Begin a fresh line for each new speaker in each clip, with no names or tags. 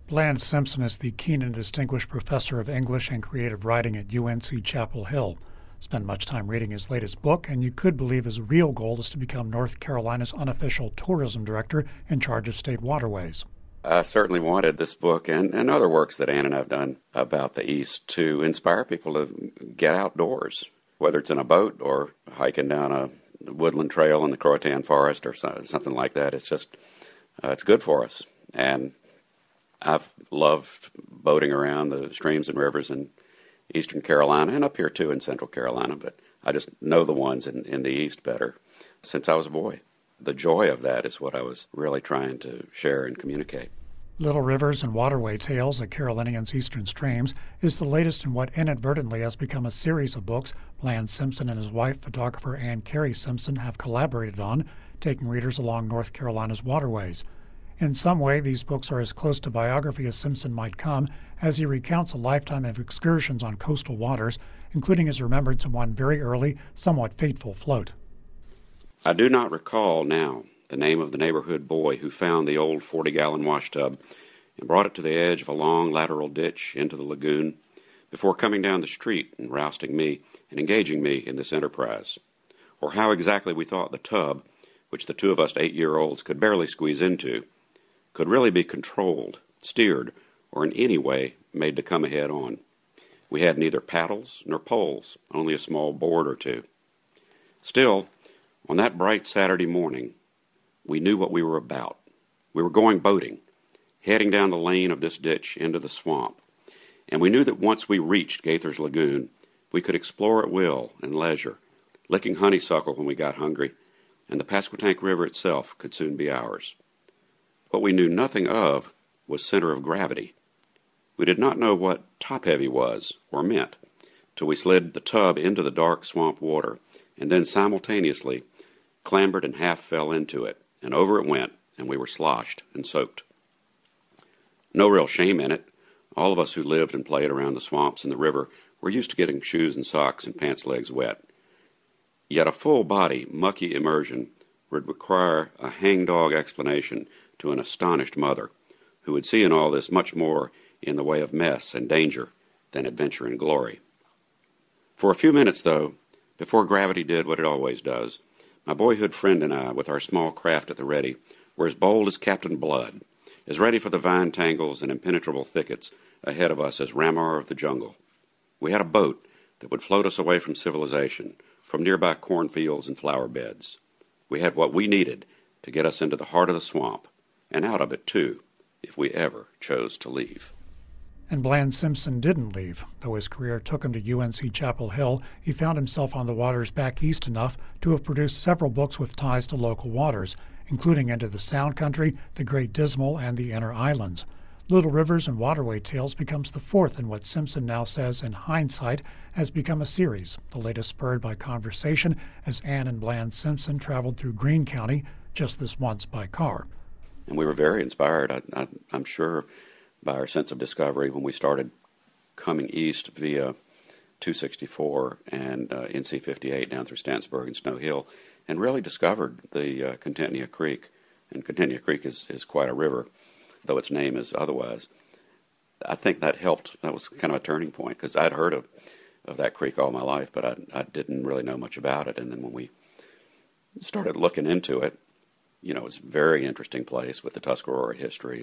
Bland Simpson is the keen and distinguished professor of English and creative writing at UNC Chapel Hill. Spent much time reading his latest book, and you could believe his real goal is to become North Carolina's unofficial tourism director in charge of state waterways.
I certainly wanted this book and other works that Ann and I have done about the East to inspire people to get outdoors, whether it's in a boat or hiking down a woodland trail in the Croatan Forest or something like that. It's just, it's good for us. And I've loved boating around the streams and rivers in eastern Carolina and up here too in central Carolina, but I just know the ones in the East better since I was a boy. The joy of that is what I was really trying to share and communicate.
Little Rivers and Waterway Tales, A Carolinian's Eastern Streams, is the latest in what inadvertently has become a series of books Bland Simpson and his wife, photographer Ann Carey Simpson, have collaborated on, taking readers along North Carolina's waterways. In some way, these books are as close to biography as Simpson might come, as he recounts a lifetime of excursions on coastal waters, including his remembrance of one very early, somewhat fateful float.
I do not recall now the name of the neighborhood boy who found the old 40-gallon washtub and brought it to the edge of a long lateral ditch into the lagoon before coming down the street and rousting me and engaging me in this enterprise, or how exactly we thought the tub, which the two of us 8-year-olds could barely squeeze into, could really be controlled, steered, or in any way made to come ahead on. We had neither paddles nor poles, only a small board or two. Still, on that bright Saturday morning, we knew what we were about. We were going boating, heading down the lane of this ditch into the swamp, and we knew that once we reached Gaither's Lagoon, we could explore at will and leisure, licking honeysuckle when we got hungry, and the Pasquotank River itself could soon be ours. What we knew nothing of was center of gravity. We did not know what top-heavy was or meant till we slid the tub into the dark swamp water and then simultaneously clambered and half fell into it, and over it went, and we were sloshed and soaked. No real shame in it. All of us who lived and played around the swamps and the river were used to getting shoes and socks and pants legs wet. Yet a full-body, mucky immersion would require a hangdog explanation to an astonished mother, who would see in all this much more in the way of mess and danger than adventure and glory. For a few minutes, though, before gravity did what it always does, my boyhood friend and I, with our small craft at the ready, were as bold as Captain Blood, as ready for the vine tangles and impenetrable thickets ahead of us as Ramar of the jungle. We had a boat that would float us away from civilization, from nearby cornfields and flower beds. We had what we needed to get us into the heart of the swamp, and out of it, too, if we ever chose to leave.
And Bland Simpson didn't leave. Though his career took him to UNC Chapel Hill, he found himself on the waters back east enough to have produced several books with ties to local waters, including Into the Sound Country, The Great Dismal, and The Inner Islands. Little Rivers and Waterway Tales becomes the fourth in what Simpson now says, in hindsight, has become a series, the latest spurred by conversation as Ann and Bland Simpson traveled through Greene County, just this once by car.
And we were very inspired, I'm sure, by our sense of discovery when we started coming east via 264 and NC 58 down through Stantonburg and Snow Hill, and really discovered the Contentnia Creek. And Contentnia Creek is quite a river, though its name is otherwise. I think that helped. That was kind of a turning point, because I'd heard of that creek all my life, but I didn't really know much about it. And then when we started looking into it, you know, it's a very interesting place with the Tuscarora history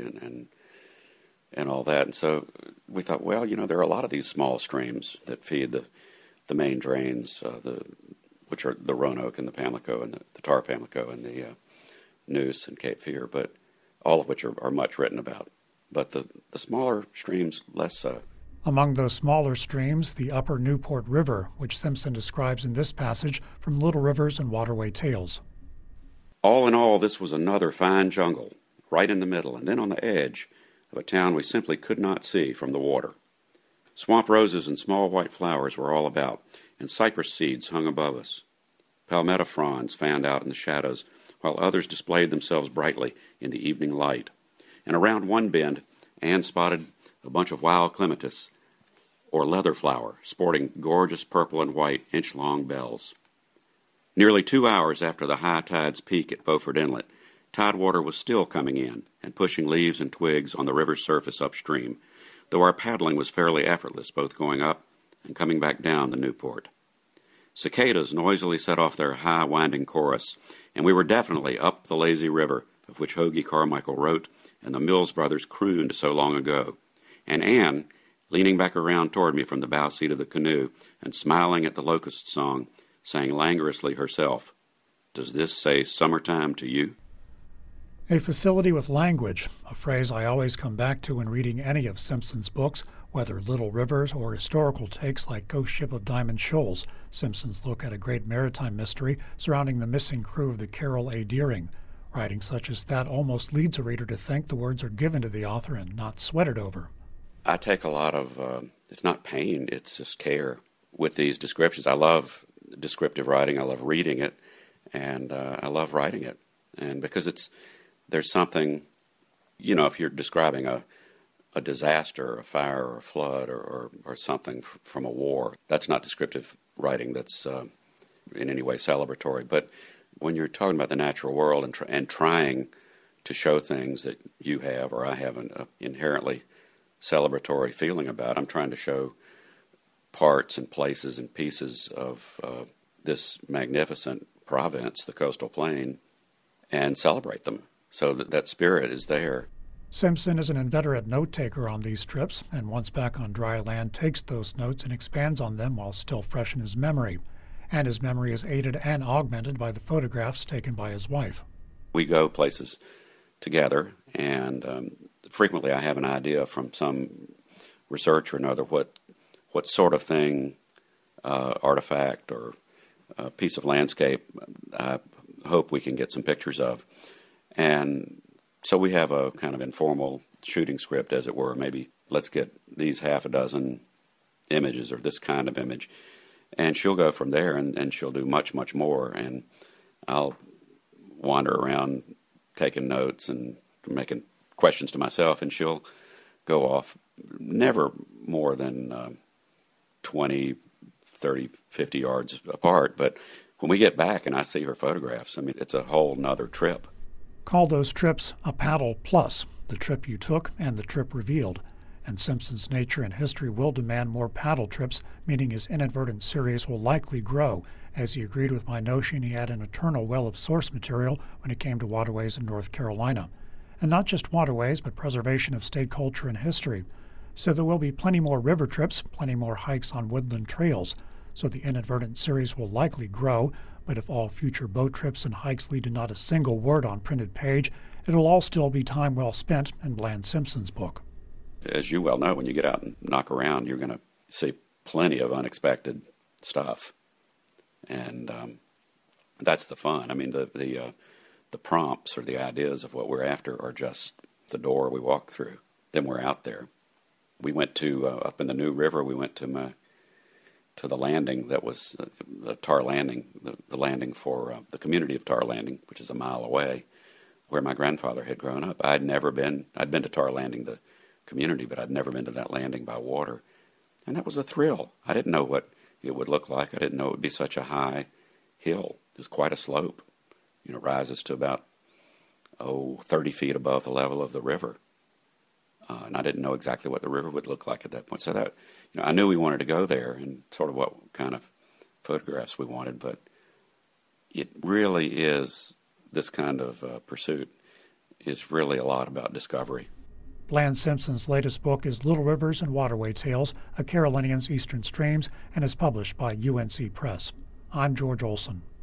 and all that. And so we thought, well, you know, there are a lot of these small streams that feed the main drains, which are the Roanoke and the Pamlico and the Tar Pamlico and the Neuse and Cape Fear, but all of which are much written about. But the smaller streams, less so.
Among those smaller streams, the Upper Newport River, which Simpson describes in this passage from Little Rivers and Waterway Tales.
All in all, this was another fine jungle, right in the middle, and then on the edge of a town we simply could not see from the water. Swamp roses and small white flowers were all about, and cypress seeds hung above us. Palmetto fronds fanned out in the shadows, while others displayed themselves brightly in the evening light. And around one bend, Ann spotted a bunch of wild clematis, or leather flower, sporting gorgeous purple and white inch-long bells. Nearly 2 hours after the high tide's peak at Beaufort Inlet, tidewater was still coming in and pushing leaves and twigs on the river's surface upstream, though our paddling was fairly effortless, both going up and coming back down the Newport. Cicadas noisily set off their high, winding chorus, and we were definitely up the lazy river of which Hoagie Carmichael wrote and the Mills brothers crooned so long ago. And Anne, leaning back around toward me from the bow seat of the canoe and smiling at the locust song, sang languorously herself, "Does this say summertime to you?"
A facility with language, a phrase I always come back to when reading any of Simpson's books, whether Little Rivers or historical takes like Ghost Ship of Diamond Shoals, Simpson's look at a great maritime mystery surrounding the missing crew of the Carroll A. Deering. Writing such as that almost leads a reader to think the words are given to the author and not sweated over.
I take a lot of, it's not pain, it's just care with these descriptions. I love descriptive writing, I love reading it, and I love writing it. And because there's something, if you're describing a disaster, a fire, or a flood, or something from a war, that's not descriptive writing that's in any way celebratory. But when you're talking about the natural world and trying to show things that you have or I have an inherently celebratory feeling about, I'm trying to show parts and places and pieces of this magnificent province, the coastal plain, and celebrate them so that spirit is there.
Simpson is an inveterate note-taker on these trips, and once back on dry land takes those notes and expands on them while still fresh in his memory. And his memory is aided and augmented by the photographs taken by his wife.
We go places together, and frequently I have an idea from some research or another what sort of thing, artifact or piece of landscape I hope we can get some pictures of. And so we have a kind of informal shooting script, as it were. Maybe let's get these half a dozen images or this kind of image. And she'll go from there, and she'll do much, much more. And I'll wander around taking notes and making questions to myself, and she'll go off never more than 20, 30, 50 yards apart. But when we get back and I see her photographs, I mean, it's a whole nother trip.
Call those trips a paddle plus, the trip you took and the trip revealed. And Simpson's nature and history will demand more paddle trips, meaning his inadvertent series will likely grow, as he agreed with my notion he had an eternal well of source material when it came to waterways in North Carolina. And not just waterways, but preservation of state culture and history. So there will be plenty more river trips, plenty more hikes on woodland trails. So the inadvertent series will likely grow, but if all future boat trips and hikes lead to not a single word on printed page, it'll all still be time well spent in Bland Simpson's book.
As you well know, when you get out and knock around, you're going to see plenty of unexpected stuff, and that's the fun. I mean, the prompts or the ideas of what we're after are just the door we walk through. Then we're out there. We went to up in the New River. We went to the landing that was Tar Landing, the landing for the community of Tar Landing, which is a mile away, where my grandfather had grown up. I'd been to Tar Landing, the community, but I'd never been to that landing by water. And that was a thrill. I didn't know what it would look like. I didn't know it would be such a high hill. It was quite a slope. Rises to about 30 feet above the level of the river. And I didn't know exactly what the river would look like at that point. So that, I knew we wanted to go there and sort of what kind of photographs we wanted, but it really is, this kind of pursuit is really a lot about discovery.
Bland Simpson's latest book is Little Rivers and Waterway Tales, A Carolinian's Eastern Streams, and is published by UNC Press. I'm George Olson.